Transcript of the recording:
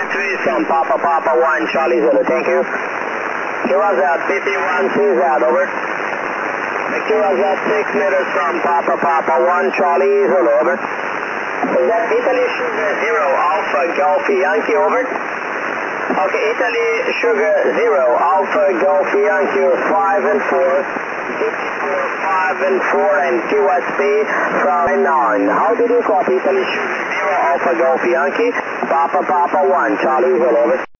Northwest from Papa Papa 1 Charlie Zulu, thank you. QRZ 51 CZ, over. QRZ 6 meters from Papa Papa 1 Charlie Zulu, over. Is that Italy Sugar 0 Alpha Golf Yankee, over? Okay, Italy Sugar 0 Alpha Golf Yankee 5 and 4. 5 and 4 and QSP from 9. How did you copy? Italy Sugar 0 Alpha Golf Yankee, Papa Papa 1 Charlie Zulu, over.